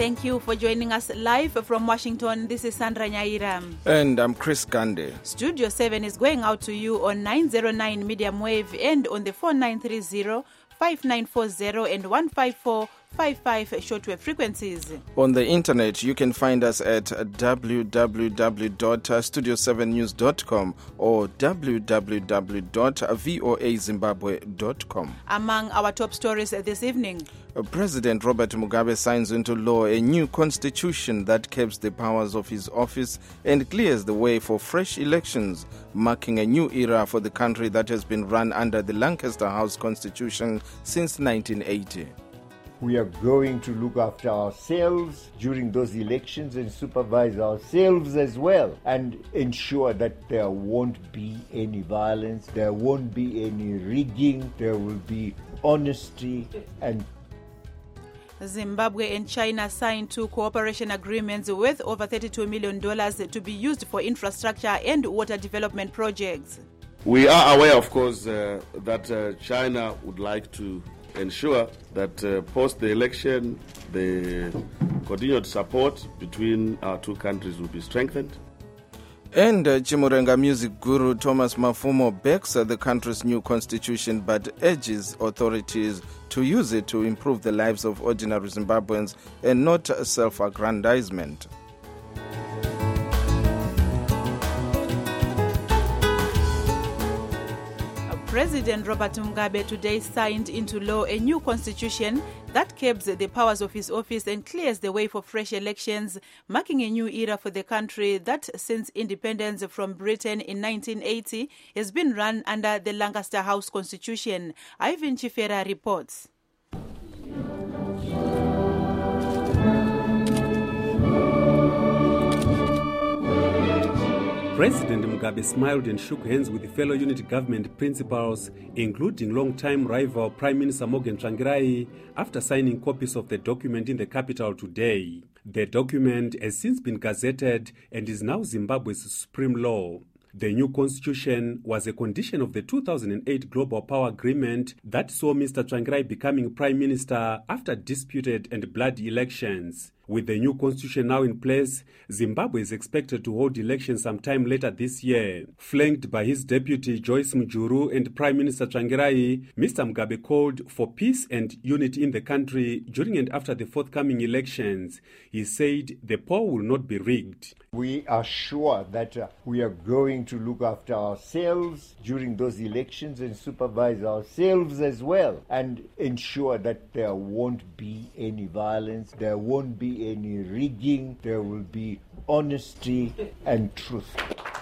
Thank you for joining us live from Washington. This is Sandra Nyaira. And I'm Chris Gande. Studio 7 is going out to you on 909 medium wave and on the 4930, 5940 and 15455 shortwave frequencies. On the internet, you can find us at www.studio7news.com or www.voazimbabwe.com. Among our top stories this evening, President Robert Mugabe signs into law a new constitution that caps the powers of his office and clears the way for fresh elections, marking a new era for the country that has been run under the Lancaster House Constitution since 1980. We are going to look after ourselves during those elections and supervise ourselves as well and ensure that there won't be any violence, there won't be any rigging, there will be honesty and Zimbabwe and China signed 2 cooperation agreements worth over $32 million to be used for infrastructure and water development projects. We are aware, of course, that China would like to ensure that post the election, the continued support between our two countries will be strengthened. And Chimurenga music guru Thomas Mafumo backs the country's new constitution but urges authorities to use it to improve the lives of ordinary Zimbabweans and not self-aggrandizement. President Robert Mugabe today signed into law a new constitution that caps the powers of his office and clears the way for fresh elections, marking a new era for the country that, since independence from Britain in 1980, has been run under the Lancaster House Constitution. Ivan Chifera reports. President Mugabe smiled and shook hands with fellow unity government principals, including long-time rival Prime Minister Morgan Tsvangirai, after signing copies of the document in the capital today. The document has since been gazetted and is now Zimbabwe's supreme law. The new constitution was a condition of the 2008 Global Power Agreement that saw Mr. Tsvangirai becoming Prime Minister after disputed and bloody elections. With the new constitution now in place, Zimbabwe is expected to hold elections sometime later this year. Flanked by his deputy Joyce Mujuru and Prime Minister Tsvangirai, Mr. Mugabe called for peace and unity in the country during and after the forthcoming elections. He said the poll will not be rigged. we are sure that we are going to look after ourselves during those elections and supervise ourselves as well and ensure that there won't be any violence, there won't be any rigging, there will be honesty and truth.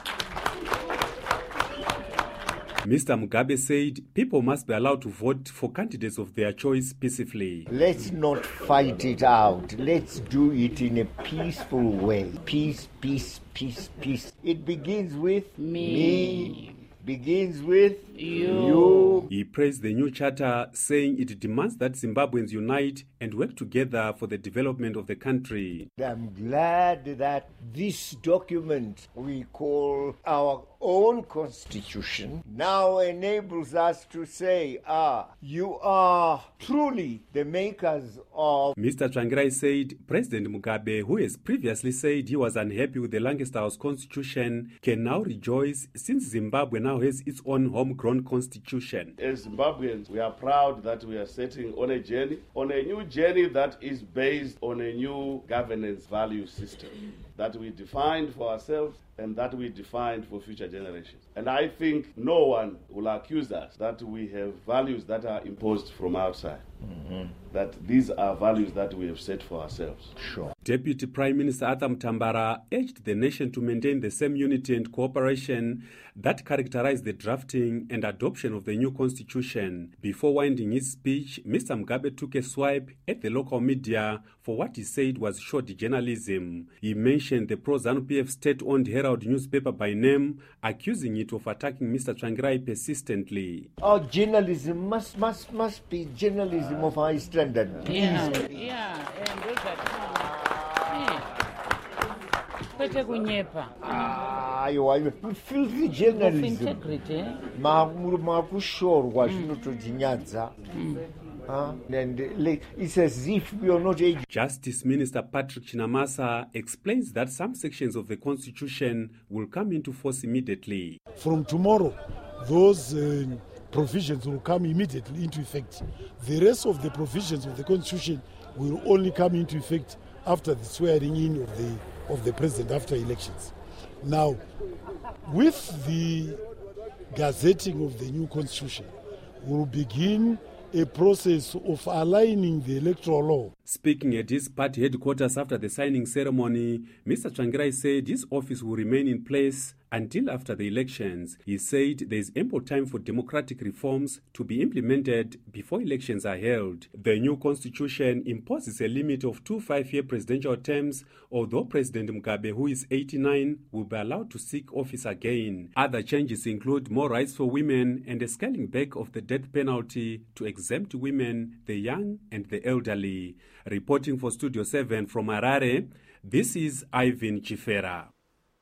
Mr. Mugabe said people must be allowed to vote for candidates of their choice peacefully. Let's not fight it out. Let's do it in a peaceful way. Peace, peace, peace, peace. It begins with me. Begins with you. He praised the new charter, saying it demands that Zimbabweans unite and work together for the development of the country. I'm glad that this document we call our own constitution now enables us to say, you are truly the makers of... Mr. Tsvangirai said President Mugabe, who has previously said he was unhappy with the Lancaster House constitution, can now rejoice since Zimbabwe now has its own homegrown constitution. As Zimbabweans, we are proud that we are setting on a new journey that is based on a new governance value system that we defined for ourselves and that we defined for future generations. And I think no one will accuse us that we have values that are imposed from outside. That these are values that we have set for ourselves. Sure. Deputy Prime Minister Arthur Mutambara urged the nation to maintain the same unity and cooperation that characterized the drafting and adoption of the new constitution. Before winding his speech, Mr. Mugabe took a swipe at the local media for what he said was short journalism. He mentioned the pro-ZANU-PF state-owned Herald newspaper by name, accusing it of attacking Mr. Tsvangirai persistently. Our journalism must be journalism of high standard. And filthy journalism. Makushorwa zvinotodzinyadza. And it's as if we are not able. Justice Minister Patrick Chinamasa explains that some sections of the Constitution will come into force immediately. From tomorrow, those provisions will come immediately into effect. The rest of the provisions of the Constitution will only come into effect after the swearing in of the president after elections. Now, with the gazetting of the new Constitution, we'll begin a process of aligning the electoral law. Speaking at his party headquarters after the signing ceremony, Mr. Tsvangirai said his office will remain in place until after the elections. He said there is ample time for democratic reforms to be implemented before elections are held. The new constitution imposes a limit of 2 5-year presidential terms, although President Mugabe, who is 89, will be allowed to seek office again. Other changes include more rights for women and a scaling back of the death penalty to exempt women, the young and the elderly. Reporting for Studio 7 from Harare, this is Ivan Chifera.